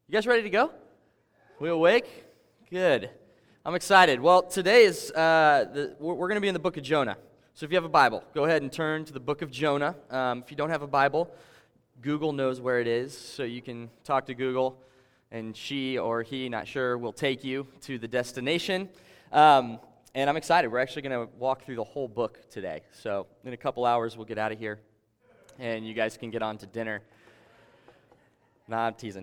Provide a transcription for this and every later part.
You guys ready to go? We awake? Good. I'm excited. Well, today is we're going to be in the book of Jonah. So if you have a Bible, go ahead and turn to the book of Jonah. If you don't have a Bible, Google knows where it is, so you can talk to Google, and she or he, not sure, will take you to the destination. And I'm excited. We're actually going to walk through the whole book today. So in a couple hours, we'll get out of here, and you guys can get on to dinner. Nah, I'm teasing.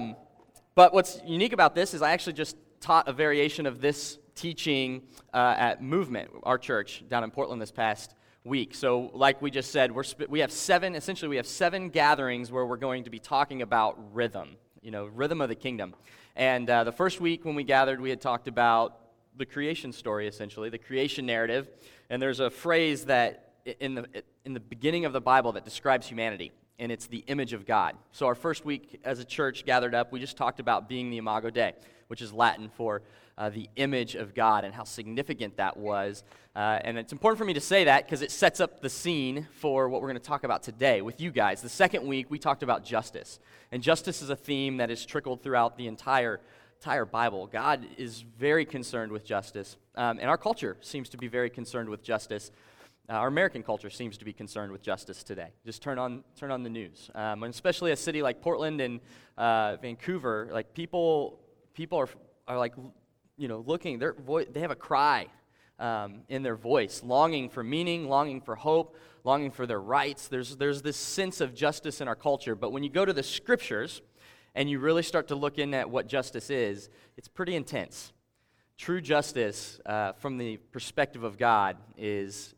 But what's unique about this is I actually just taught a variation of this teaching at Movement, our church down in Portland this past week. So like we just said, we have seven gatherings where we're going to be talking about rhythm, rhythm of the kingdom. And the first week when we gathered, we had talked about the creation story, essentially, the creation narrative. And there's a phrase that in the beginning of the Bible that describes humanity, and it's the image of God. So our first week as a church gathered up, we just talked about being the Imago Dei, which is Latin for the image of God and how significant that was. And it's important for me to say that because it sets up the scene for what we're going to talk about today with you guys. The second week, we talked about justice. And justice is a theme that is trickled throughout the entire Bible. God is very concerned with justice, and our culture seems to be very concerned with justice. Our American culture seems to be concerned with justice today. Just turn on the news, and especially a city like Portland and Vancouver. Like people are like, looking. They have a cry in their voice, longing for meaning, longing for hope, longing for their rights. There's this sense of justice in our culture. But when you go to the scriptures and you really start to look in at what justice is, it's pretty intense. True justice, from the perspective of God, is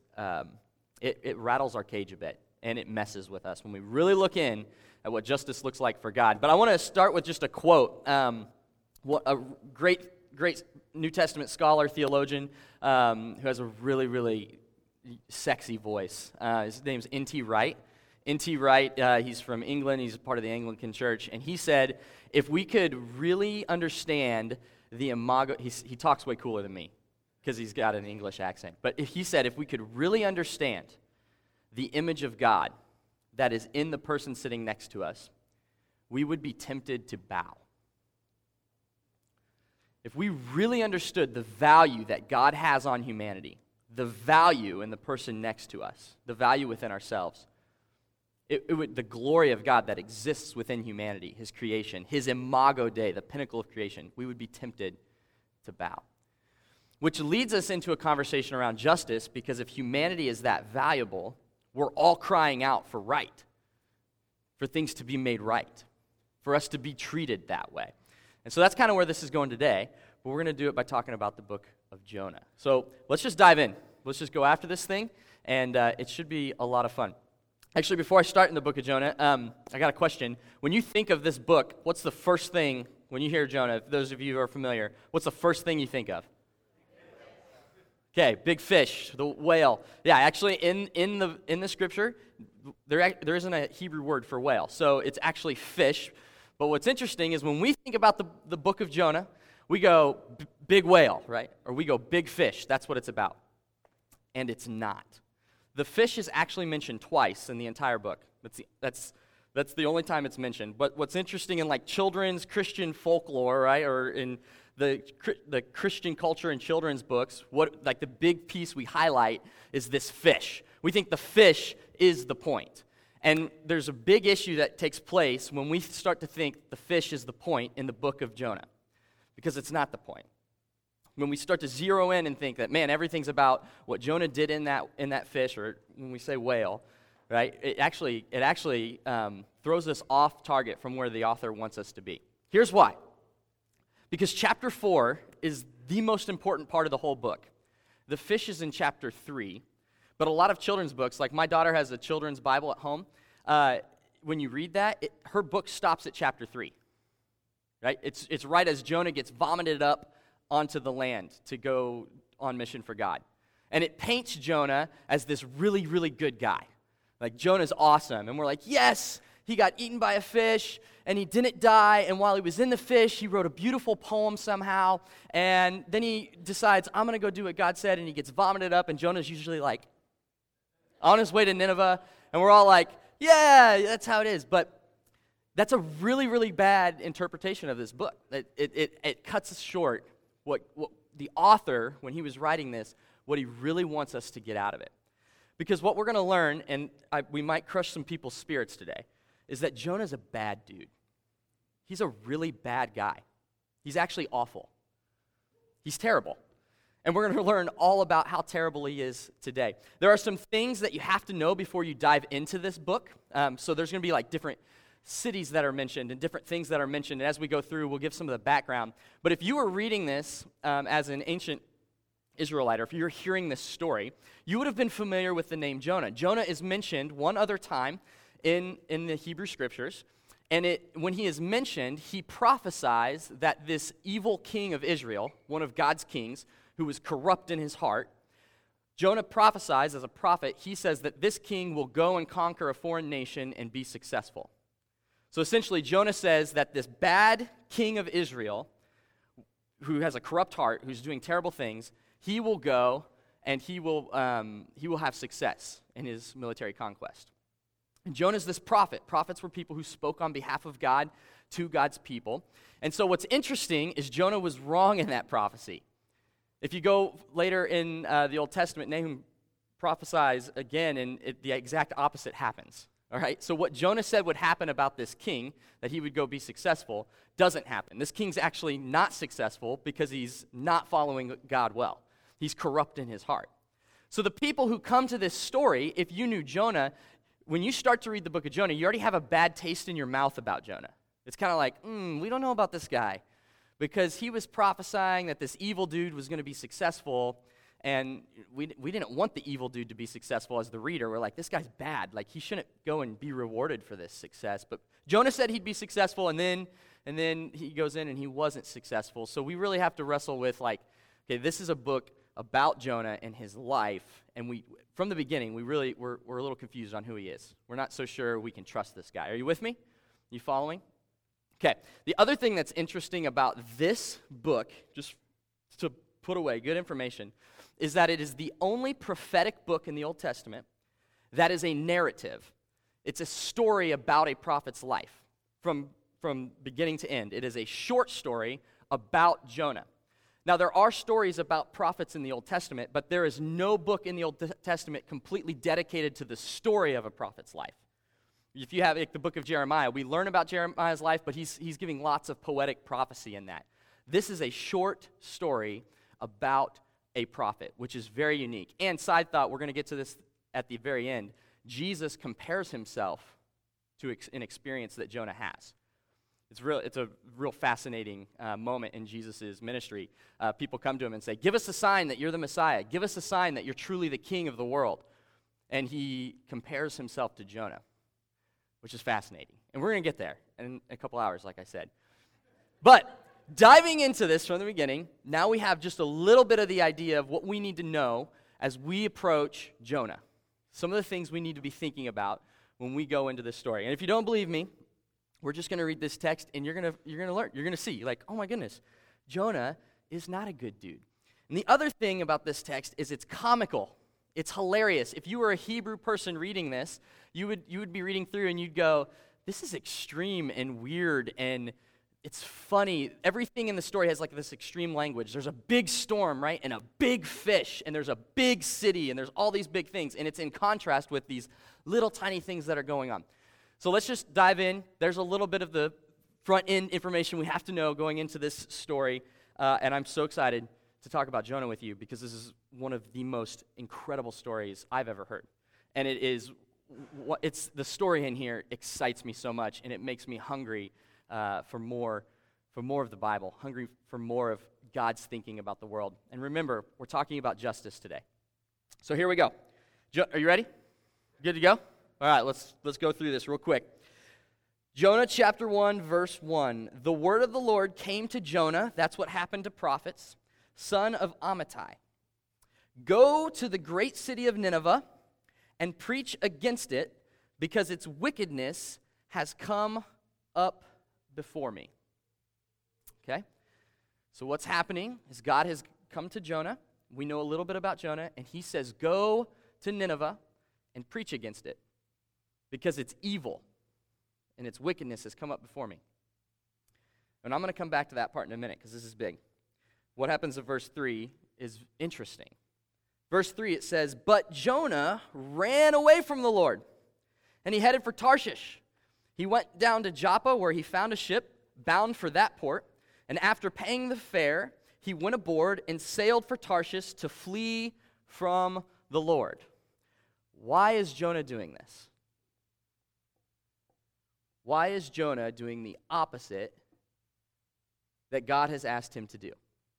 it rattles our cage a bit, and it messes with us when we really look in at what justice looks like for God. But I want to start with just a quote. A great New Testament scholar, theologian, who has a really, really sexy voice. His name's N.T. Wright. N.T. Wright, he's from England. He's part of the Anglican Church. And he said, if we could really understand the imago, he talks way cooler than me, because he's got an English accent. But he said if we could really understand the image of God that is in the person sitting next to us, we would be tempted to bow. If we really understood the value that God has on humanity, the value in the person next to us, the value within ourselves, the glory of God that exists within humanity, His creation, His imago Dei, the pinnacle of creation, we would be tempted to bow. Which leads us into a conversation around justice, because if humanity is that valuable, we're all crying out for right, for things to be made right, for us to be treated that way. And so that's kind of where this is going today, but we're going to do it by talking about the book of Jonah. So let's just dive in. Let's just go after this thing, and it should be a lot of fun. Actually, before I start in the book of Jonah, I got a question. When you think of this book, what's the first thing, when you hear Jonah, those of you who are familiar, what's the first thing you think of? Okay, big fish, the whale. Yeah, actually, in the scripture, there isn't a Hebrew word for whale, so it's actually fish. But what's interesting is when we think about the book of Jonah, we go big whale, right? Or we go big fish. That's what it's about. And it's not. The fish is actually mentioned twice in the entire book. That's the only time it's mentioned. But what's interesting in like children's Christian folklore, right, or in the Christian culture and children's books, the big piece we highlight is this fish. We think the fish is the point. And there's a big issue that takes place when we start to think the fish is the point in the book of Jonah, because it's not the point. When we start to zero in and think that, man, everything's about what Jonah did in that fish, or when we say whale, right, it actually throws us off target from where the author wants us to be. Here's why. Because chapter 4 is the most important part of the whole book. The fish is in chapter 3, but a lot of children's books, like my daughter has a children's Bible at home, when you read that, her book stops at chapter 3, right? It's right as Jonah gets vomited up onto the land to go on mission for God. And it paints Jonah as this really, really good guy. Like, Jonah's awesome, and we're like, yes, he got eaten by a fish, and he didn't die, and while he was in the fish, he wrote a beautiful poem somehow, and then he decides, I'm going to go do what God said, and he gets vomited up, and Jonah's usually like on his way to Nineveh, and we're all like, yeah, that's how it is. But That's a really, really bad interpretation of this book. It cuts short what the author, when he was writing this, what he really wants us to get out of it. Because what we're going to learn, and we might crush some people's spirits today, is that Jonah's a bad dude. He's a really bad guy. He's actually awful. He's terrible. And we're going to learn all about how terrible he is today. There are some things that you have to know before you dive into this book. So there's going to be like different cities that are mentioned and different things that are mentioned. And as we go through, we'll give some of the background. But if you were reading this as an ancient Israelite, or if you're hearing this story, you would have been familiar with the name Jonah. Jonah is mentioned one other time in the Hebrew Scriptures, and when he is mentioned, he prophesies that this evil king of Israel, one of God's kings, who was corrupt in his heart, Jonah prophesies as a prophet. He says that this king will go and conquer a foreign nation and be successful. So essentially, Jonah says that this bad king of Israel, who has a corrupt heart, who's doing terrible things, he will go and he will have success in his military conquest. And Jonah's this prophet. Prophets were people who spoke on behalf of God to God's people. And so what's interesting is Jonah was wrong in that prophecy. If you go later in the Old Testament, Nahum prophesies again, and the exact opposite happens. All right? So what Jonah said would happen about this king, that he would go be successful, doesn't happen. This king's actually not successful because he's not following God well. He's corrupt in his heart. So the people who come to this story, if you knew Jonah, when you start to read the book of Jonah, you already have a bad taste in your mouth about Jonah. It's kind of like, we don't know about this guy, because he was prophesying that this evil dude was going to be successful, and we didn't want the evil dude to be successful as the reader. We're like, this guy's bad. Like, he shouldn't go and be rewarded for this success. But Jonah said he'd be successful, and then he goes in and he wasn't successful. So we really have to wrestle with, like, okay, this is a book about Jonah and his life, and from the beginning, we're a little confused on who he is. We're not so sure we can trust this guy. Are you with me? You following? Okay. The other thing that's interesting about this book, just to put away good information, is that it is the only prophetic book in the Old Testament that is a narrative. It's a story about a prophet's life from beginning to end. It is a short story about Jonah. Now, there are stories about prophets in the Old Testament, but there is no book in the Old Testament completely dedicated to the story of a prophet's life. If you have like the book of Jeremiah, we learn about Jeremiah's life, but he's giving lots of poetic prophecy in that. This is a short story about a prophet, which is very unique. And side thought, we're going to get to this at the very end. Jesus compares himself to an experience that Jonah has. It's a real fascinating moment in Jesus' ministry. People come to him and say, give us a sign that you're the Messiah. Give us a sign that you're truly the king of the world. And he compares himself to Jonah, which is fascinating. And we're going to get there in a couple hours, like I said. But diving into this from the beginning, now we have just a little bit of the idea of what we need to know as we approach Jonah. Some of the things we need to be thinking about when we go into this story. And if you don't believe me, we're just going to read this text, and you're going to learn. You're going to see, like, oh my goodness, Jonah is not a good dude. And the other thing about this text is it's comical. It's hilarious. If you were a Hebrew person reading this, you would be reading through and you'd go, this is extreme and weird and it's funny. Everything in the story has like this extreme language. There's a big storm, right? And a big fish, and there's a big city, and there's all these big things, and it's in contrast with these little tiny things that are going on. So let's just dive in. There's a little bit of the front-end information we have to know going into this story, and I'm so excited to talk about Jonah with you because this is one of the most incredible stories I've ever heard. And it's the story in here excites me so much, and it makes me hungry for more of the Bible, hungry for more of God's thinking about the world. And remember, we're talking about justice today. So here we go. Are you ready? Good to go? All right, let's go through this real quick. Jonah chapter 1, verse 1. The word of the Lord came to Jonah, that's what happened to prophets, son of Amittai. Go to the great city of Nineveh and preach against it, because its wickedness has come up before me. Okay? So what's happening is God has come to Jonah. We know a little bit about Jonah, and he says, go to Nineveh and preach against it, because it's evil. and its wickedness has come up before me. And I'm going to come back to that part in a minute because this is big. What happens in verse 3 is interesting. Verse 3, it says, "But Jonah ran away from the Lord, and he headed for Tarshish. He went down to Joppa, where he found a ship bound for that port, and after paying the fare, he went aboard and sailed for Tarshish to flee from the Lord." Why is Jonah doing this? Why is Jonah doing the opposite that God has asked him to do?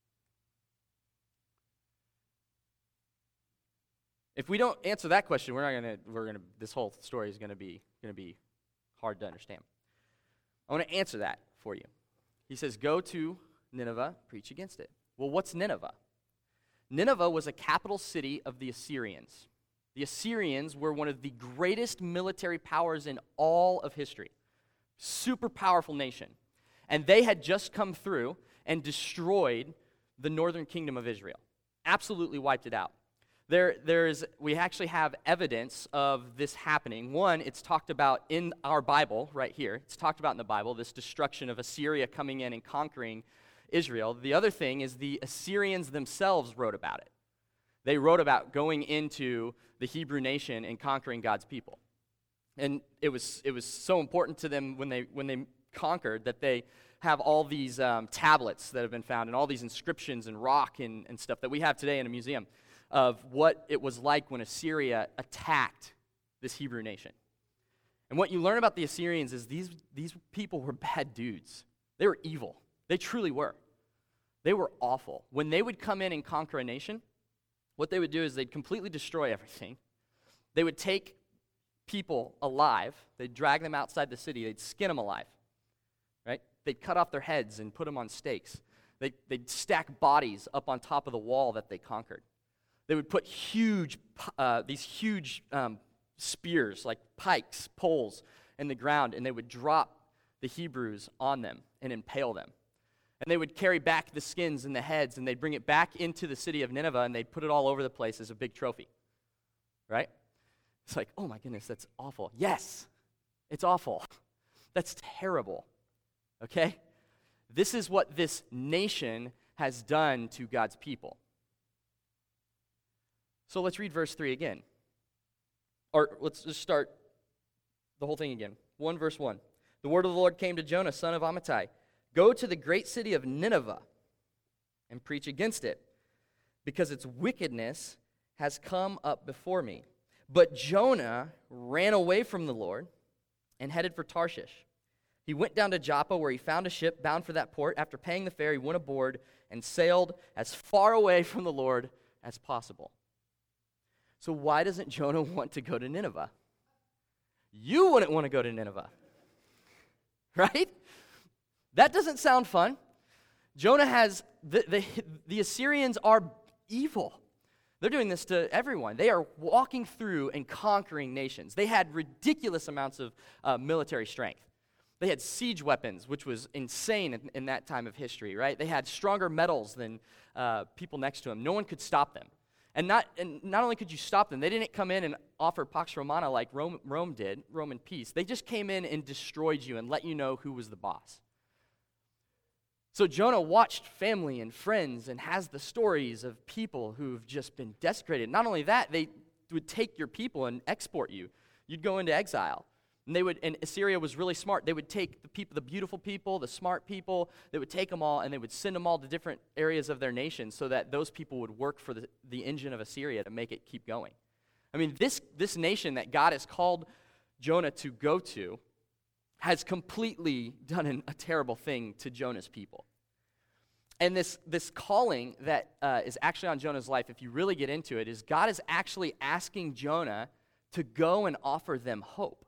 If we don't answer that question, this whole story is gonna be hard to understand. I want to answer that for you. He says, "Go to Nineveh, preach against it." Well, what's Nineveh? Nineveh was a capital city of the Assyrians. The Assyrians were one of the greatest military powers in all of history. Super powerful nation. And they had just come through and destroyed the northern kingdom of Israel. Absolutely wiped it out. We actually have evidence of this happening. One, it's talked about in our Bible right here. It's talked about in the Bible, this destruction of Assyria coming in and conquering Israel. The other thing is the Assyrians themselves wrote about it. They wrote about going into the Hebrew nation and conquering God's people. And it was so important to them when they conquered that they have all these tablets that have been found and all these inscriptions and rock and stuff that we have today in a museum of what it was like when Assyria attacked this Hebrew nation. And what you learn about the Assyrians is these people were bad dudes. They were evil. They truly were. They were awful. When they would come in and conquer a nation, what they would do is they'd completely destroy everything. They would take people alive. They'd drag them outside the city. They'd skin them alive, right? They'd cut off their heads and put them on stakes. They'd stack bodies up on top of the wall that they conquered. They would put these huge spears, like pikes, poles, in the ground, and they would drop the Hebrews on them and impale them. And they would carry back the skins and the heads, and they'd bring it back into the city of Nineveh, and they'd put it all over the place as a big trophy, right? It's like, oh my goodness, that's awful. Yes, it's awful. That's terrible, okay? This is what this nation has done to God's people. So let's read verse 3 again. Or let's just start the whole thing again. 1 verse 1. "The word of the Lord came to Jonah, son of Amittai. Go to the great city of Nineveh and preach against it, because its wickedness has come up before me." But Jonah ran away from the Lord and headed for Tarshish. He went down to Joppa, where he found a ship bound for that port. After paying the fare, he went aboard and sailed as far away from the Lord as possible. So why doesn't Jonah want to go to Nineveh? You wouldn't want to go to Nineveh, right? That doesn't sound fun. Jonah has, the Assyrians are evil. They're doing this to everyone. They are walking through and conquering nations. They had ridiculous amounts of military strength. They had siege weapons, which was insane in that time of history, right? They had stronger metals than people next to them. No one could stop them. And not only could you stop them, they didn't come in and offer Pax Romana like Rome did, Roman peace. They just came in and destroyed you and let you know who was the boss. So Jonah watched family and friends and has the stories of people who've just been desecrated. Not only that, they would take your people and export you. You'd go into exile. And Assyria was really smart. They would take the beautiful people, the smart people, they would take them all and they would send them all to different areas of their nation so that those people would work for the engine of Assyria to make it keep going. I mean, this nation that God has called Jonah to go to has completely done a terrible thing to Jonah's people. And this calling that is actually on Jonah's life, if you really get into it, is God is actually asking Jonah to go and offer them hope.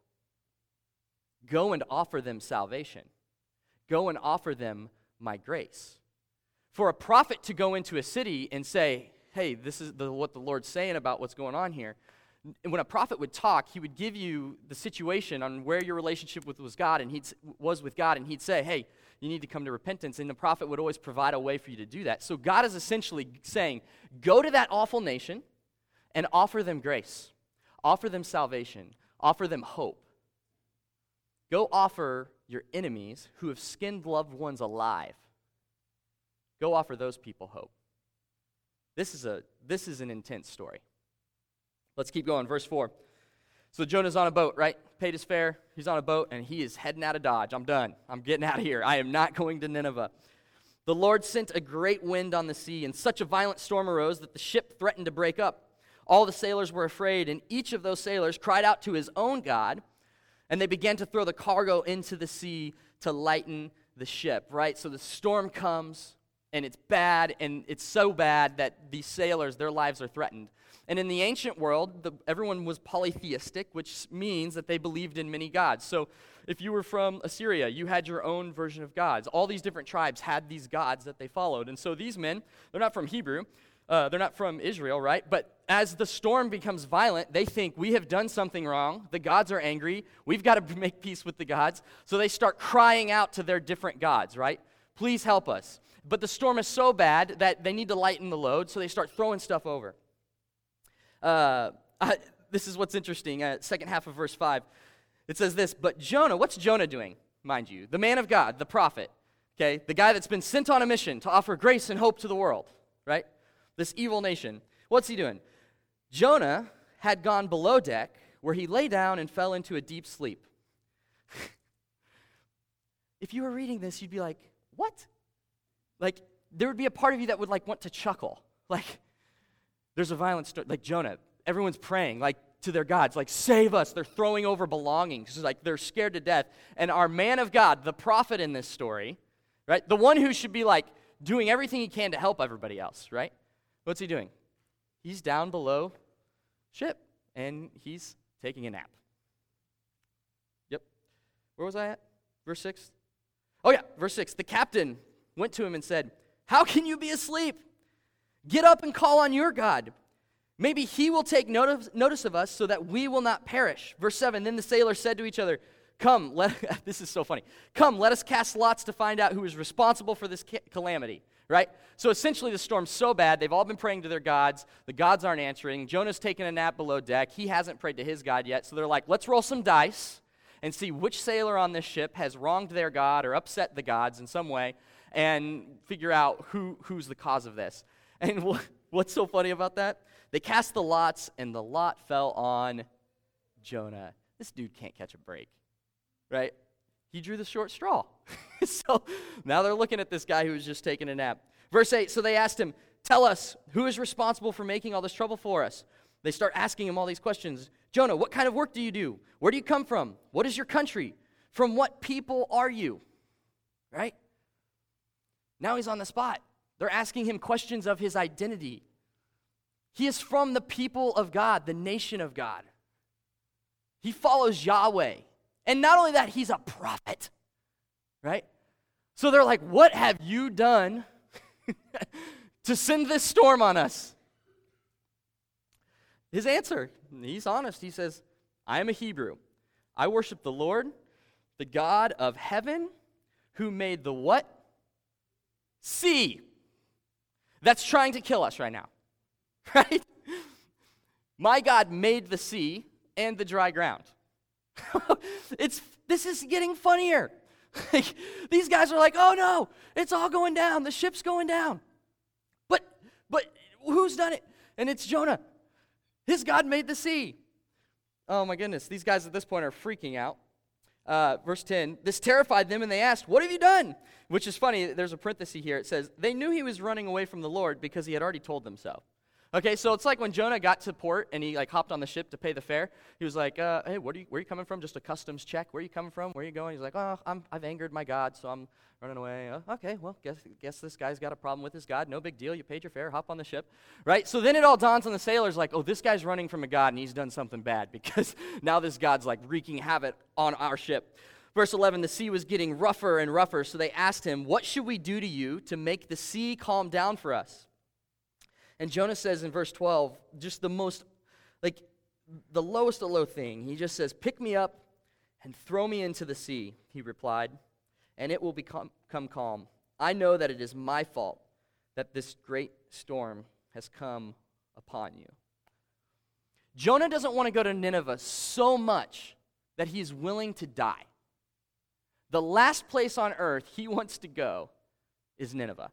Go and offer them salvation. Go and offer them my grace. For a prophet to go into a city and say, hey, this is what the Lord's saying about what's going on here. When a prophet would talk, he would give you the situation on where your relationship was God, and was with God, and he'd say, hey, you need to come to repentance, and the prophet would always provide a way for you to do that. So God is essentially saying, go to that awful nation and offer them grace, offer them salvation, offer them hope. Go offer your enemies who have skinned loved ones alive. Go offer those people hope. This is an intense story. Let's keep going. Verse 4. So Jonah's on a boat, right? Paid his fare. He's on a boat, and he is heading out of Dodge. I'm done. I'm getting out of here. I am not going to Nineveh. The Lord sent a great wind on the sea, and such a violent storm arose that the ship threatened to break up. All the sailors were afraid, and each of those sailors cried out to his own God, and they began to throw the cargo into the sea to lighten the ship, right? So the storm comes, and it's bad, and it's so bad that these sailors, their lives are threatened. And in the ancient world, everyone was polytheistic, which means that they believed in many gods. So if you were from Assyria, you had your own version of gods. All these different tribes had these gods that they followed. And so these men, they're not from Hebrew, they're not from Israel, right? But as the storm becomes violent, they think, we have done something wrong. The gods are angry. We've got to make peace with the gods. So they start crying out to their different gods, right? Please help us. But the storm is so bad that they need to lighten the load, so they start throwing stuff over. This is what's interesting. Second half of verse 5. It says this, but Jonah, what's Jonah doing, mind you? The man of God, the prophet, okay? The guy that's been sent on a mission to offer grace and hope to the world, right? This evil nation. What's he doing? Jonah had gone below deck where he lay down and fell into a deep sleep. If you were reading this, you'd be like, what? Like, there would be a part of you that would, like, want to chuckle. Like, there's a violent story. Like Jonah, everyone's praying, like, to their gods, like, save us. They're throwing over belongings. Like, they're scared to death. And our man of God, the prophet in this story, right, the one who should be, like, doing everything he can to help everybody else, right? What's he doing? He's down below ship, and he's taking a nap. Yep. Where was I at? Verse 6? Oh, yeah, verse 6. The captain went to him and said, how can you be asleep? Get up and call on your God. Maybe he will take notice of us so that we will not perish. Verse 7, then the sailors said to each other, this is so funny. Come, let us cast lots to find out who is responsible for this calamity, right? So essentially the storm's so bad, they've all been praying to their gods. The gods aren't answering. Jonah's taking a nap below deck. He hasn't prayed to his God yet. So they're like, let's roll some dice and see which sailor on this ship has wronged their God or upset the gods in some way and figure out who's the cause of this. And what's so funny about that? They cast the lots, and the lot fell on Jonah. This dude can't catch a break, right? He drew the short straw. So now they're looking at this guy who was just taking a nap. Verse 8, so they asked him, tell us, who is responsible for making all this trouble for us? They start asking him all these questions. Jonah, what kind of work do you do? Where do you come from? What is your country? From what people are you? Right? Now he's on the spot. They're asking him questions of his identity. He is from the people of God, the nation of God. He follows Yahweh. And not only that, he's a prophet, right? So they're like, what have you done to send this storm on us? His answer, he's honest. He says, I am a Hebrew. I worship the Lord, the God of heaven, who made the what? Sea. That's trying to kill us right now. Right? My God made the sea and the dry ground. This is getting funnier. These guys are like, oh no, it's all going down. The ship's going down. But who's done it? And it's Jonah. His God made the sea. Oh my goodness. These guys at this point are freaking out. Verse 10, this terrified them and they asked, what have you done? Which is funny, there's a parenthesis here. It says, they knew he was running away from the Lord because he had already told them so. Okay, so it's like when Jonah got to port and he hopped on the ship to pay the fare. He was like, hey, where are you coming from? Just a customs check. Where are you coming from? Where are you going? He's like, oh, I've angered my God, so I'm running away. Okay, well, guess this guy's got a problem with his God. No big deal. You paid your fare. Hop on the ship, right? So then it all dawns on the sailors like, oh, this guy's running from a God and he's done something bad because now this God's like wreaking havoc on our ship. Verse 11, the sea was getting rougher and rougher, so they asked him, what should we do to you to make the sea calm down for us? And Jonah says in verse 12, just the most, the lowest of low thing. He just says, pick me up and throw me into the sea, he replied, and it will become calm. I know that it is my fault that this great storm has come upon you. Jonah doesn't want to go to Nineveh so much that he's willing to die. The last place on earth he wants to go is Nineveh.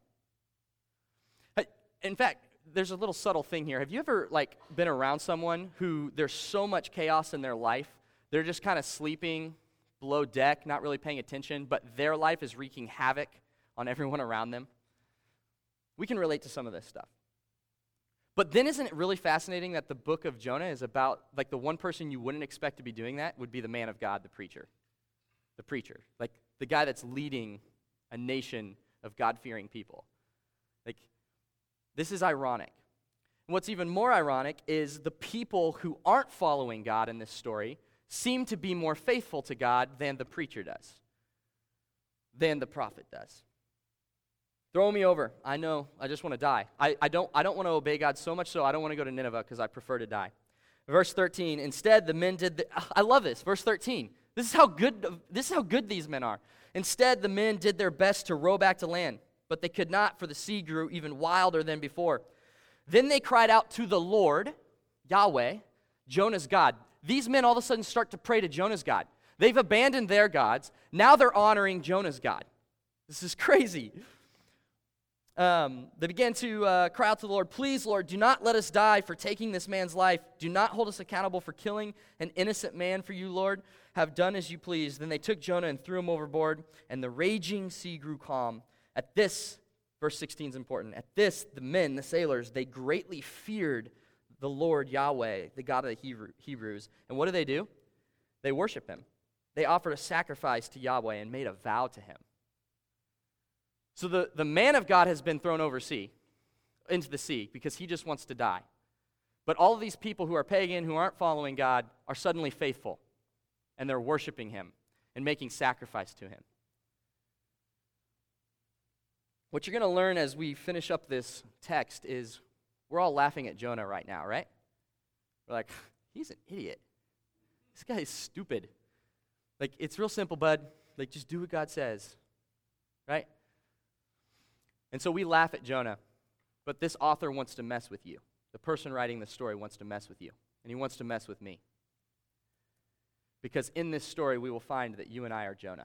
In fact, there's a little subtle thing here. Have you ever been around someone who there's so much chaos in their life, they're just kind of sleeping below deck, not really paying attention, but their life is wreaking havoc on everyone around them? We can relate to some of this stuff. But then isn't it really fascinating that the book of Jonah is about, the one person you wouldn't expect to be doing that would be the man of God, the preacher. The preacher. The guy that's leading a nation of God-fearing people. This is ironic. And what's even more ironic is the people who aren't following God in this story seem to be more faithful to God than the preacher does, than the prophet does. Throw me over. I know. I just want to die. I don't want to obey God so much so I don't want to go to Nineveh because I prefer to die. Verse 13. Instead, the men did. I love this. Verse 13. This is how good these men are. Instead, the men did their best to row back to land, but they could not, for the sea grew even wilder than before. Then they cried out to the Lord, Yahweh, Jonah's God. These men all of a sudden start to pray to Jonah's God. They've abandoned their gods. Now they're honoring Jonah's God. This is crazy. They began to cry out to the Lord, "Please, Lord, do not let us die for taking this man's life. Do not hold us accountable for killing an innocent man, for you, Lord, have done as you please." Then they took Jonah and threw him overboard, and the raging sea grew calm. At this, verse 16 is important. At this, the men, the sailors, they greatly feared the Lord Yahweh, the God of the Hebrews. And what do? They worship him. They offered a sacrifice to Yahweh and made a vow to him. So the man of God has been thrown into the sea, because he just wants to die. But all of these people who are pagan, who aren't following God, are suddenly faithful, and they're worshiping him and making sacrifice to him. What you're going to learn as we finish up this text is we're all laughing at Jonah right now, right? We're like, he's an idiot. This guy is stupid. It's real simple, bud. Just do what God says, right? And so we laugh at Jonah, but this author wants to mess with you. The person writing the story wants to mess with you, and he wants to mess with me. Because in this story, we will find that you and I are Jonah.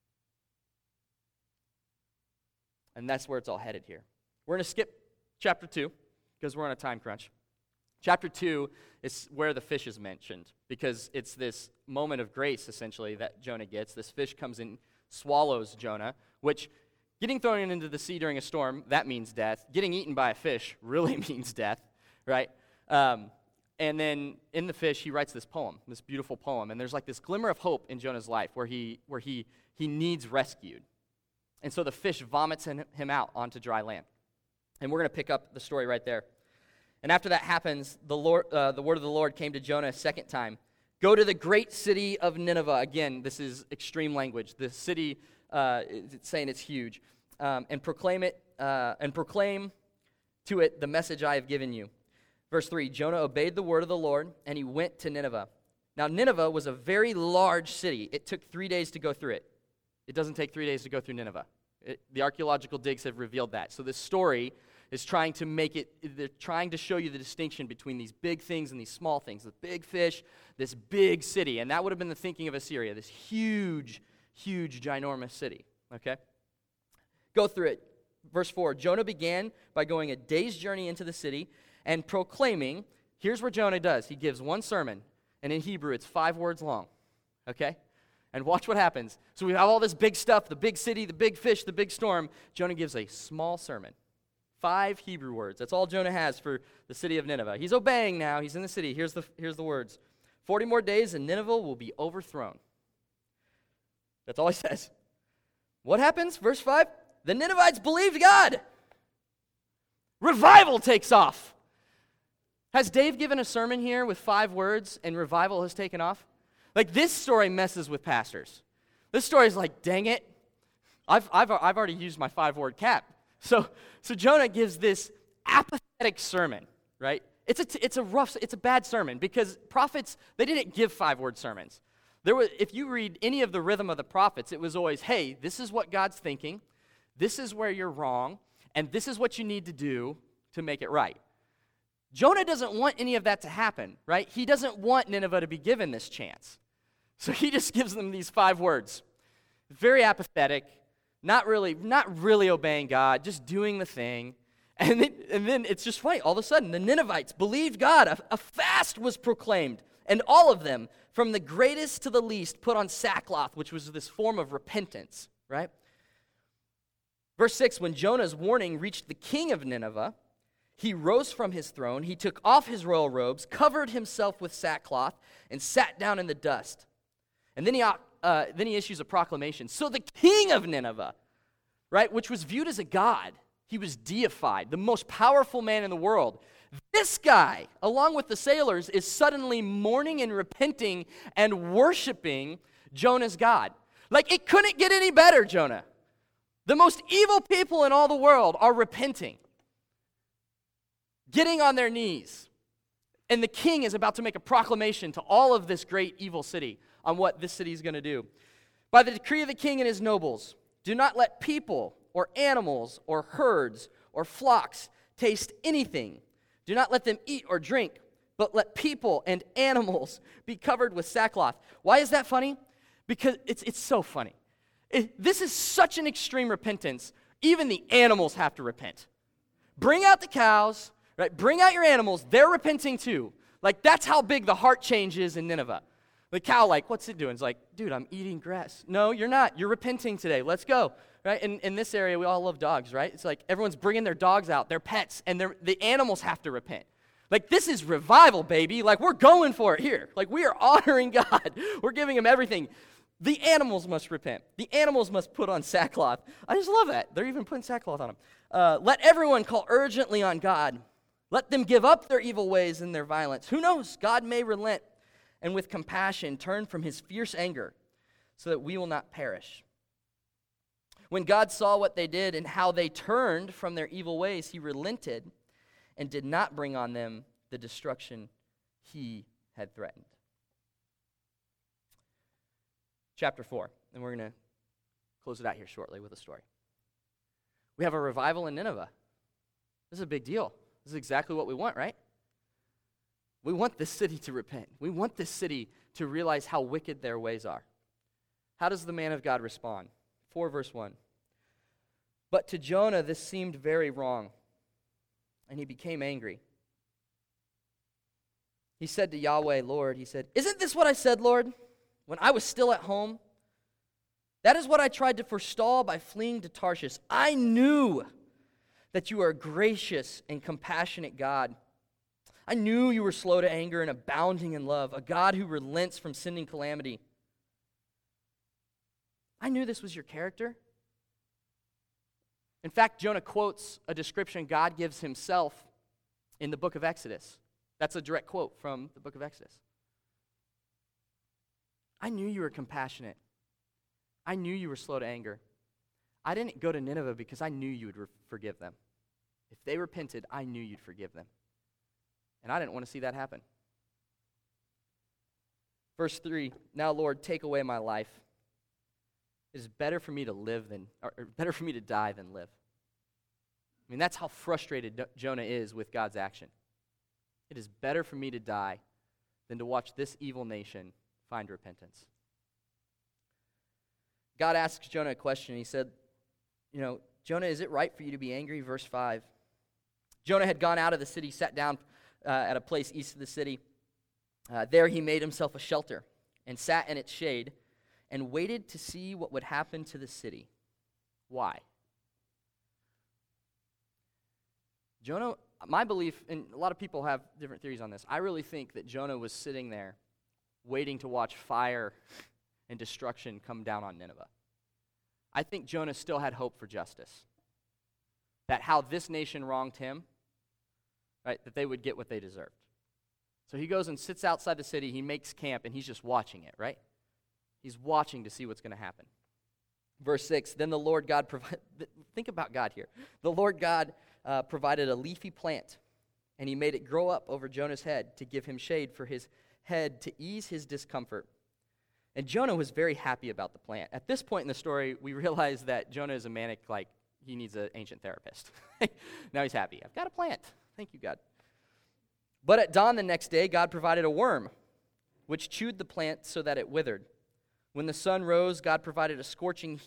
And that's where it's all headed here. We're going to skip chapter 2, because we're on a time crunch. Chapter 2 is where the fish is mentioned, because it's this moment of grace, essentially, that Jonah gets. This fish comes in, swallows Jonah, which, getting thrown into the sea during a storm, that means death. Getting eaten by a fish really means death, right? And then in the fish, he writes this poem, this beautiful poem. And there's this glimmer of hope in Jonah's life where he needs rescued. And so the fish vomits him out onto dry land. And we're going to pick up the story right there. And after that happens, the word of the Lord came to Jonah a second time. Go to the great city of Nineveh. Again, this is extreme language. The city, it's saying it's huge. And proclaim to it the message I have given you. Verse 3, Jonah obeyed the word of the Lord, and he went to Nineveh. Now, Nineveh was a very large city. It took 3 days to go through it. It doesn't take 3 days to go through Nineveh. The archaeological digs have revealed that. So this story is trying to show you the distinction between these big things and these small things. The big fish, this big city. And that would have been the thinking of Assyria, this huge, ginormous city. Okay? Go through it. Verse 4, Jonah began by going a day's journey into the city and proclaiming. Here's what Jonah does. He gives one sermon, and in Hebrew it's 5 words long. Okay? And watch what happens. So we have all this big stuff, the big city, the big fish, the big storm. Jonah gives a small sermon. 5 Hebrew words. That's all Jonah has for the city of Nineveh. He's obeying now. He's in the city. Here's the words. 40 more days and Nineveh will be overthrown. That's all he says. What happens? Verse 5. The Ninevites believed God. Revival takes off. Has Dave given a sermon here with 5 words and revival has taken off? This story messes with pastors. This story is dang it. I've already used my 5-word cap. So Jonah gives this apathetic sermon, right? It's a bad sermon because prophets, they didn't give 5-word sermons. If you read any of the rhythm of the prophets, it was always, hey, this is what God's thinking, this is where you're wrong, and this is what you need to do to make it right. Jonah doesn't want any of that to happen, right? He doesn't want Nineveh to be given this chance. So he just gives them these 5 words. very apathetic, not really obeying God, just doing the thing. And then it's just funny. All of a sudden, the Ninevites believed God. A fast was proclaimed, and all of them, from the greatest to the least, put on sackcloth, which was this form of repentance, right? Verse 6, when Jonah's warning reached the king of Nineveh, he rose from his throne, he took off his royal robes, covered himself with sackcloth, and sat down in the dust. And then he issues a proclamation. So the king of Nineveh, right, which was viewed as a god, he was deified, the most powerful man in the world. This guy, along with the sailors, is suddenly mourning and repenting and worshiping Jonah's God. Like, it couldn't get any better, Jonah. The most evil people in all the world are repenting, getting on their knees. And the king is about to make a proclamation to all of this great evil city on what this city is going to do. By the decree of the king and his nobles, do not let people or animals or herds or flocks taste anything. Do not let them eat or drink, but let people and animals be covered with sackcloth. Why is that funny? Because it's so funny. This is such an extreme repentance. Even the animals have to repent. Bring out the cows, right? Bring out your animals. They're repenting too. Like, that's how big the heart change is in Nineveh. The cow, like, what's it doing? It's like, dude, I'm eating grass. No, you're not. You're repenting today. Let's go. Right? In this area, we all love dogs, right? It's like everyone's bringing their dogs out, their pets, and the animals have to repent. Like, this is revival, baby. Like, we're going for it here. Like, we are honoring God. We're giving him everything. The animals must repent. The animals must put on sackcloth. I just love that. They're even putting sackcloth on them. Let everyone call urgently on God. Let them give up their evil ways and their violence. Who knows? God may relent and with compassion turn from his fierce anger so that we will not perish. When God saw what they did and how they turned from their evil ways, he relented and did not bring on them the destruction he had threatened. Chapter 4, and we're going to close it out here shortly with a story. We have a revival in Nineveh. This is a big deal. This is exactly what we want, right? We want this city to repent. We want this city to realize how wicked their ways are. How does the man of God respond? 4 verse 1. But to Jonah this seemed very wrong, and he became angry. He said to Yahweh, Lord, he said, isn't this what I said, Lord, when I was still at home? That is what I tried to forestall by fleeing to Tarshish. I knew that you are a gracious and compassionate God. I knew you were slow to anger and abounding in love, a God who relents from sending calamity. I knew this was your character. In fact, Jonah quotes a description God gives himself in the book of Exodus. That's a direct quote from the book of Exodus. I knew you were compassionate. I knew you were slow to anger. I didn't go to Nineveh because I knew you would forgive them. If they repented, I knew you'd forgive them. And I didn't want to see that happen. Verse 3, now, Lord, take away my life. It is better for me to live than, or better for me to die than live. I mean, that's how frustrated Jonah is with God's action. It is better for me to die than to watch this evil nation find repentance. God asks Jonah a question. He said, Jonah, is it right for you to be angry? Verse 5. Jonah had gone out of the city, sat down at a place east of the city. There he made himself a shelter and sat in its shade and waited to see what would happen to the city. Why? Jonah, my belief, and a lot of people have different theories on this, I really think that Jonah was sitting there waiting to watch fire and destruction come down on Nineveh. I think Jonah still had hope for justice. That how this nation wronged him, right, that they would get what they deserved. So he goes and sits outside the city, he makes camp, and he's just watching it, right? He's watching to see what's going to happen. Verse 6, then the Lord God provided, think about God here. The Lord God provided a leafy plant, and he made it grow up over Jonah's head to give him shade for his head to ease his discomfort. And Jonah was very happy about the plant. At this point in the story, we realize that Jonah is a manic, like he needs an ancient therapist. Now he's happy. I've got a plant. Thank you, God. But at dawn the next day, God provided a worm, which chewed the plant so that it withered. When the sun rose, God provided a scorching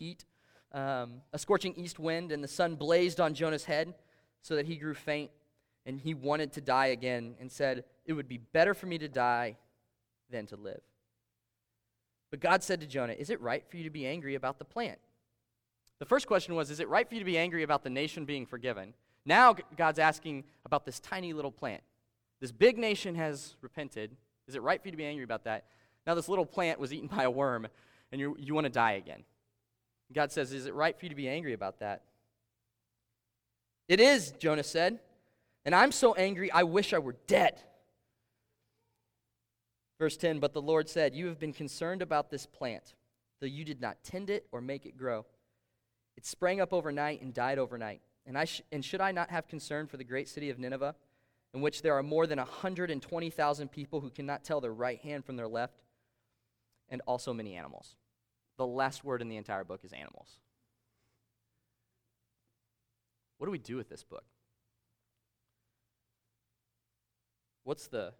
east wind, and the sun blazed on Jonah's head so that he grew faint, and he wanted to die again and said, "It would be better for me to die than to live." But God said to Jonah, "Is it right for you to be angry about the plant?" The first question was, is it right for you to be angry about the nation being forgiven? Now God's asking about this tiny little plant. This big nation has repented. Is it right for you to be angry about that? Now this little plant was eaten by a worm, and you want to die again. God says, is it right for you to be angry about that? "It is," Jonah said, "and I'm so angry I wish I were dead." Verse 10, "But the Lord said, 'You have been concerned about this plant, though you did not tend it or make it grow. It sprang up overnight and died overnight. And should I not have concern for the great city of Nineveh, in which there are more than 120,000 people who cannot tell their right hand from their left, and also many animals?'" The last word in the entire book is animals. What do we do with this book? What's the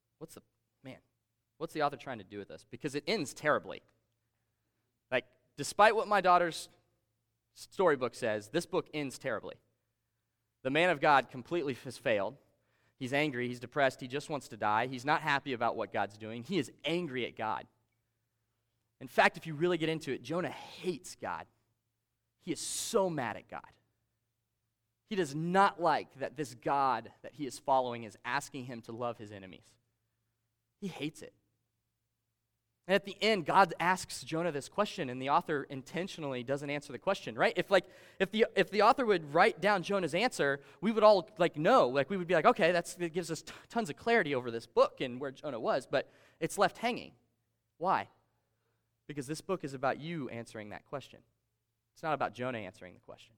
author trying to do with this? Because it ends terribly. Like, despite what my daughter's storybook says, this book ends terribly. The man of God completely has failed. He's angry, he's depressed, he just wants to die. He's not happy about what God's doing. He is angry at God. In fact, if you really get into it, Jonah hates God. He is so mad at God. He does not like that this God that he is following is asking him to love his enemies. He hates it. And at the end, God asks Jonah this question, and the author intentionally doesn't answer the question, right? If the author would write down Jonah's answer, we would all know. We would be like, okay, that gives us tons of clarity over this book and where Jonah was, but it's left hanging. Why? Because this book is about you answering that question. It's not about Jonah answering the question.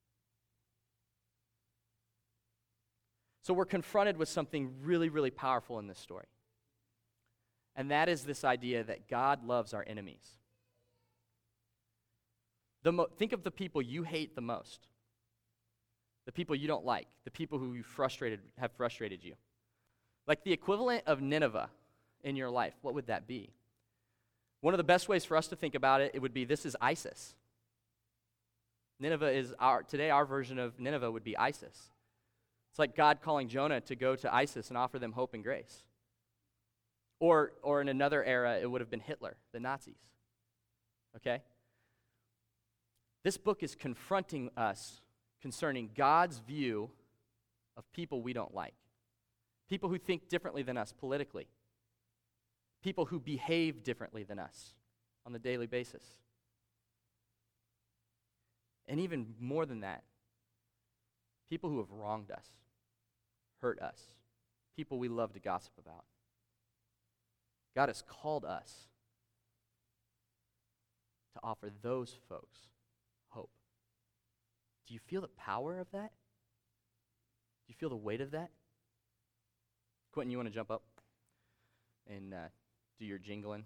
So we're confronted with something really, really powerful in this story. And that is this idea that God loves our enemies. Think of the people you hate the most. The people you don't like. The people who have frustrated you. Like the equivalent of Nineveh in your life, what would that be? One of the best ways for us to think about it would be this is ISIS. Nineveh is today our version of Nineveh would be ISIS. It's like God calling Jonah to go to ISIS and offer them hope and grace. Or in another era, it would have been Hitler, the Nazis. Okay? This book is confronting us concerning God's view of people we don't like. People who think differently than us politically. People who behave differently than us on the daily basis. And even more than that, people who have wronged us, hurt us, people we love to gossip about. God has called us to offer those folks hope. Do you feel the power of that? Do you feel the weight of that? Quentin, you want to jump up and do your jingling?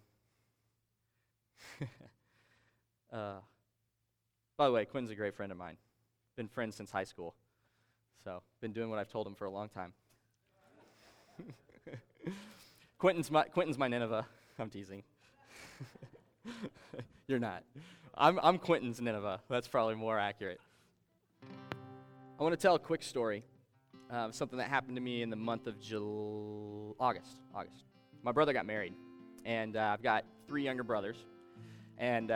By the way, Quentin's a great friend of mine. Been friends since high school. So, been doing what I've told him for a long time. Quentin's my Nineveh. I'm teasing. You're not. I'm Quentin's Nineveh. That's probably more accurate. I want to tell a quick story of something that happened to me in the month of August. My brother got married, and I've got 3 younger brothers, and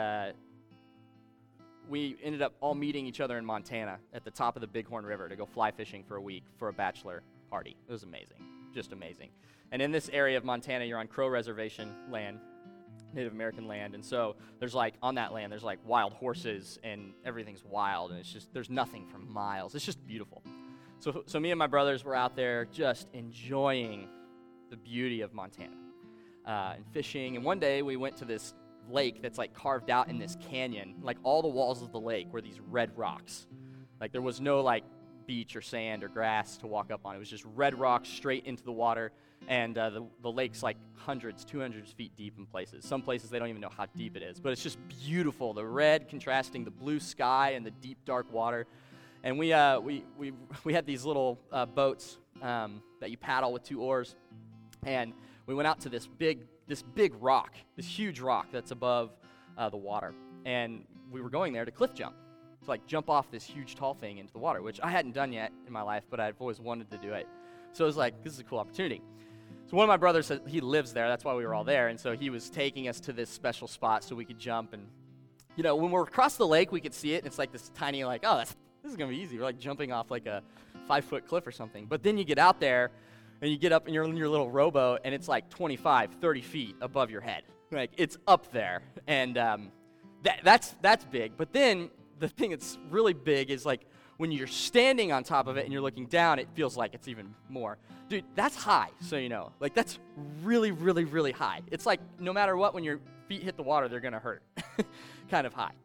we ended up all meeting each other in Montana at the top of the Bighorn River to go fly fishing for a week for a bachelor party. It was amazing, just amazing. And in this area of Montana, you're on Crow Reservation land, Native American land, and so there's on that land, there's wild horses, and everything's wild, and it's just, there's nothing for miles. It's just beautiful. So me and my brothers were out there just enjoying the beauty of Montana and fishing, and one day we went to this lake that's carved out in this canyon. All the walls of the lake were these red rocks. There was no beach or sand or grass to walk up on. It was just red rocks straight into the water, and the lake's 100s, 200 feet deep in places. Some places they don't even know how deep it is, but it's just beautiful. The red contrasting the blue sky and the deep dark water. And we had these little boats that you paddle with 2 oars, and we went out to this big rock, this huge rock that's above the water. And we were going there to cliff jump, to like jump off this huge tall thing into the water, which I hadn't done yet in my life, but I've always wanted to do it. So it was like, this is a cool opportunity. So one of my brothers said he lives there. That's why we were all there. And so he was taking us to this special spot so we could jump. And, you know, when we're across the lake, we could see it. And it's like this tiny, like, oh, this is going to be easy. We're like jumping off like a 5-foot cliff or something. But then you get out there and you get up and you're in your little rowboat and it's like 25, 30 feet above your head. Like, it's up there. And that's big. But then the thing that's really big is like when you're standing on top of it and you're looking down, it feels like it's even more. Dude, that's high, so you know. Like, that's really, really, really high. It's like no matter what, when your feet hit the water, they're going to hurt. Kind of high.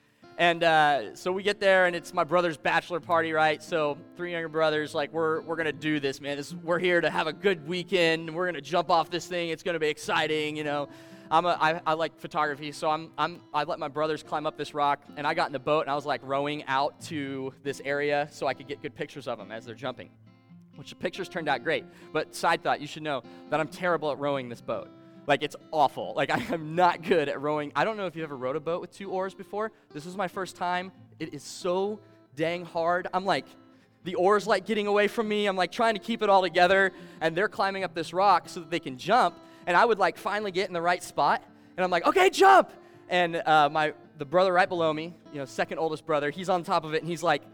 And so we get there, and it's my brother's bachelor party, right? So 3 younger brothers, like, we're going to do this, man. We're here to have a good weekend. We're going to jump off this thing. It's going to be exciting, you know. I like photography, so I let my brothers climb up this rock, and I got in the boat, and I was like rowing out to this area so I could get good pictures of them as they're jumping, which the pictures turned out great. But side thought, you should know that I'm terrible at rowing this boat. Like, it's awful. Like, I am not good at rowing. I don't know if you've ever rowed a boat with 2 oars before. This was my first time. It is so dang hard. I'm like, the oars like getting away from me. I'm like trying to keep it all together, and they're climbing up this rock so that they can jump. And I would like finally get in the right spot, and I'm like, okay, jump. And the brother right below me, you know, second oldest brother, he's on top of it, and he's like,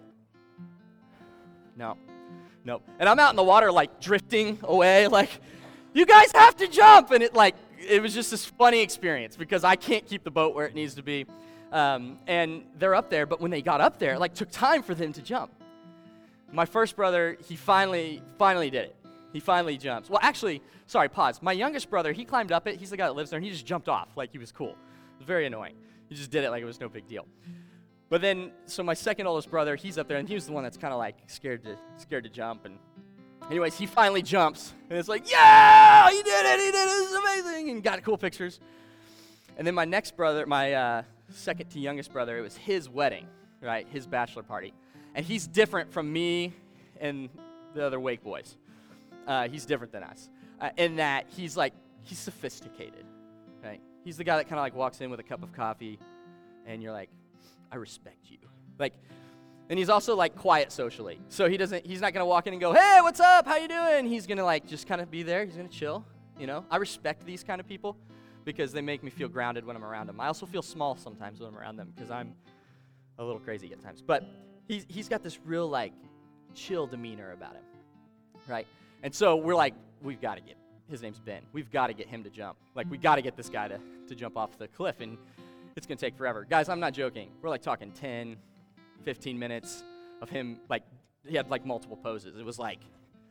no. And I'm out in the water like drifting away, like, you guys have to jump. And it was just this funny experience because I can't keep the boat where it needs to be. And they're up there, but when they got up there, it like took time for them to jump. My first brother, he finally did it. He finally jumps. Well, actually, sorry, pause. My youngest brother, he climbed up it. He's the guy that lives there, and he just jumped off like he was cool. It was very annoying. He just did it like it was no big deal. But then, so my second oldest brother, he's up there, and he was the one that's kind of like scared to jump. And anyways, he finally jumps, and it's like, yeah, he did it, this is amazing, and got cool pictures. And then my next brother, my second to youngest brother, it was his wedding, right, his bachelor party. And he's different from me and the other Wake boys. He's different than us in that he's sophisticated, right? He's the guy that kind of like walks in with a cup of coffee, and you're like, I respect you. Like, and he's also like quiet socially. So he's not going to walk in and go, hey, what's up? How you doing? He's going to like just kind of be there. He's going to chill, you know? I respect these kind of people because they make me feel grounded when I'm around them. I also feel small sometimes when I'm around them because I'm a little crazy at times. But he's got this real like chill demeanor about him, right? And so we're like, we've got to get, his name's Ben. We've got to get him to jump. Like, we got to get this guy to jump off the cliff, and it's going to take forever. Guys, I'm not joking. We're like talking 10, 15 minutes of him, like, he had like multiple poses. It was like,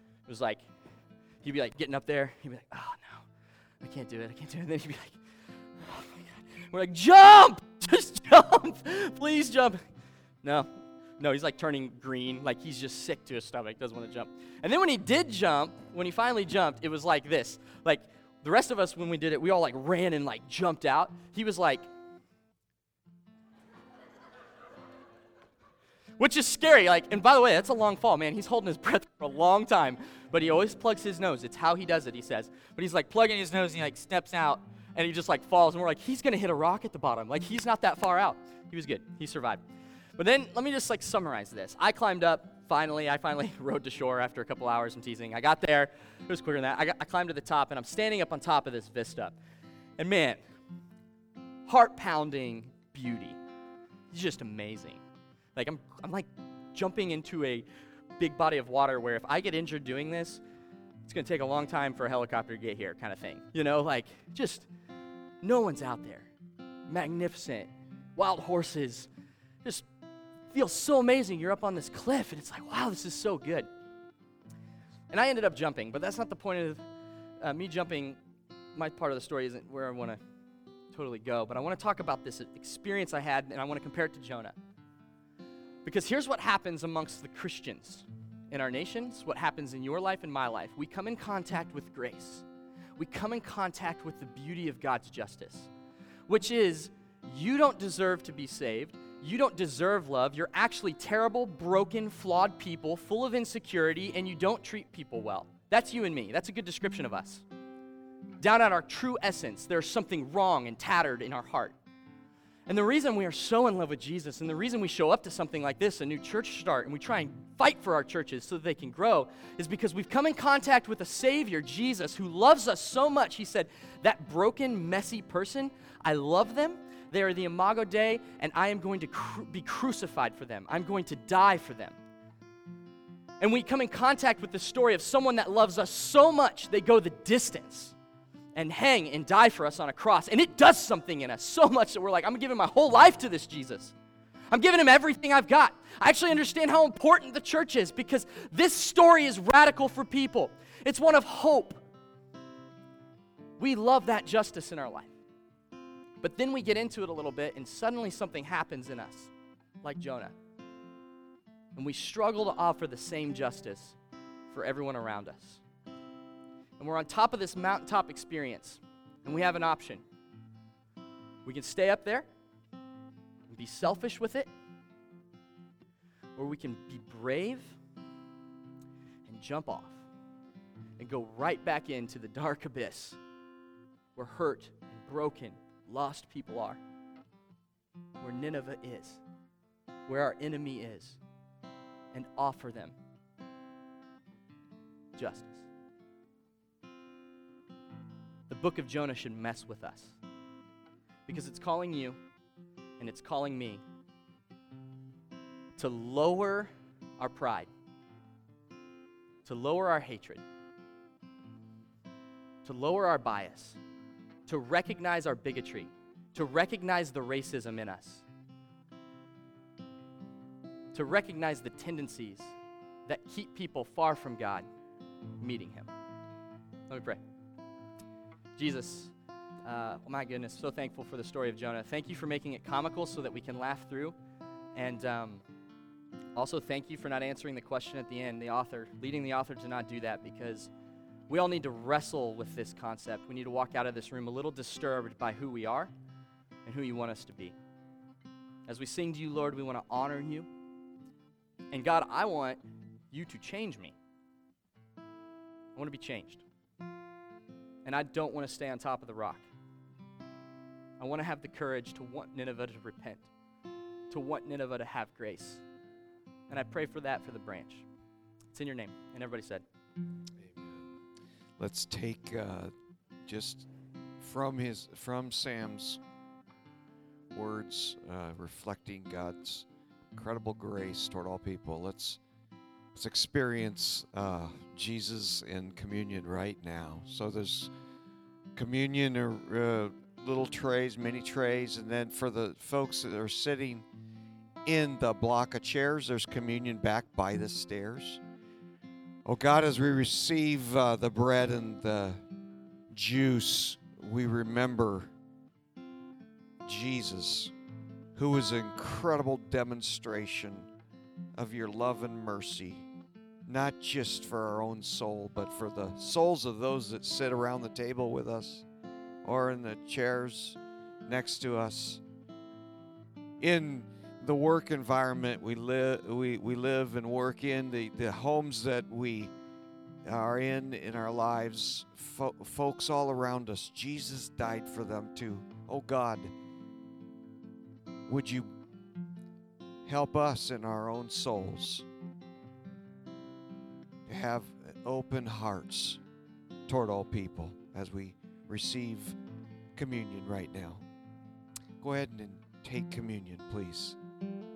he'd be like getting up there. He'd be like, oh no, I can't do it. And then he'd be like, oh my God. We're like, jump! Just jump! Please jump. No, he's like turning green, like he's just sick to his stomach, doesn't want to jump. And then when he finally jumped, it was like this. Like, the rest of us, when we did it, we all like ran and like jumped out. He was like, which is scary. Like, and by the way, that's a long fall, man. He's holding his breath for a long time, but he always plugs his nose. It's how he does it, he says. But he's like plugging his nose, and he like steps out, and he just like falls, and we're like, he's going to hit a rock at the bottom. Like, he's not that far out. He was good. He survived. But then, let me just like summarize this. I climbed up, I finally rode to shore after a couple hours and teasing. I got there. It was quicker than that. I climbed to the top, and I'm standing up on top of this vista. And man, heart-pounding beauty. It's just amazing. Like, I'm like jumping into a big body of water where if I get injured doing this, it's going to take a long time for a helicopter to get here kind of thing. You know, like, just no one's out there. Magnificent. Wild horses. Just feels so amazing. You're up on this cliff, and it's like, wow, this is so good. And I ended up jumping, but that's not the point of me jumping. My part of the story isn't where I want to totally go, but I want to talk about this experience I had, and I want to compare it to Jonah. Because here's what happens amongst the Christians in our nations, what happens in your life and my life. We come in contact with grace. We come in contact with the beauty of God's justice, which is you don't deserve to be saved. You don't deserve love. You're actually terrible, broken, flawed people, full of insecurity, and you don't treat people well. That's you and me. That's a good description of us. Down at our true essence, there's something wrong and tattered in our heart. And the reason we are so in love with Jesus and the reason we show up to something like this, a new church start, and we try and fight for our churches so that they can grow, is because we've come in contact with a Savior, Jesus, who loves us so much. He said, that broken, messy person, I love them. They are the Imago Dei, and I am going to be crucified for them. I'm going to die for them. And we come in contact with the story of someone that loves us so much, they go the distance and hang and die for us on a cross. And it does something in us so much that we're like, I'm giving my whole life to this Jesus. I'm giving him everything I've got. I actually understand how important the church is because this story is radical for people. It's one of hope. We love that justice in our life. But then we get into it a little bit and suddenly something happens in us, like Jonah. And we struggle to offer the same justice for everyone around us. And we're on top of this mountaintop experience, and we have an option. We can stay up there and be selfish with it, or we can be brave and jump off and go right back into the dark abyss where hurt and broken, lost people are, where Nineveh is, where our enemy is, and offer them justice. The book of Jonah should mess with us because it's calling you and it's calling me to lower our pride, to lower our hatred, to lower our bias, to recognize our bigotry, to recognize the racism in us, to recognize the tendencies that keep people far from God meeting him. Let me pray. Jesus, my goodness, so thankful for the story of Jonah. Thank you for making it comical so that we can laugh through. And also thank you for not answering the question at the end, leading the author to not do that, because we all need to wrestle with this concept. We need to walk out of this room a little disturbed by who we are and who you want us to be. As we sing to you, Lord, we want to honor you. And God, I want you to change me. I want to be changed. And I don't want to stay on top of the rock. I want to have the courage to want Nineveh to repent, to want Nineveh to have grace. And I pray for that for the branch. It's in your name. And everybody said, Amen. Let's take just from Sam's words reflecting God's incredible grace toward all people. Let's experience Jesus in communion right now. So there's communion or little trays, mini trays, and then for the folks that are sitting in the block of chairs, there's communion back by the stairs. Oh God, as we receive the bread and the juice, we remember Jesus, who is an incredible demonstration of your love and mercy, not just for our own soul, but for the souls of those that sit around the table with us or in the chairs next to us. In the work environment we live and work in, the homes that we are in our lives, folks all around us, Jesus died for them too. Oh God, would you help us in our own souls to have open hearts toward all people as we receive communion right now. Go ahead and take communion, please.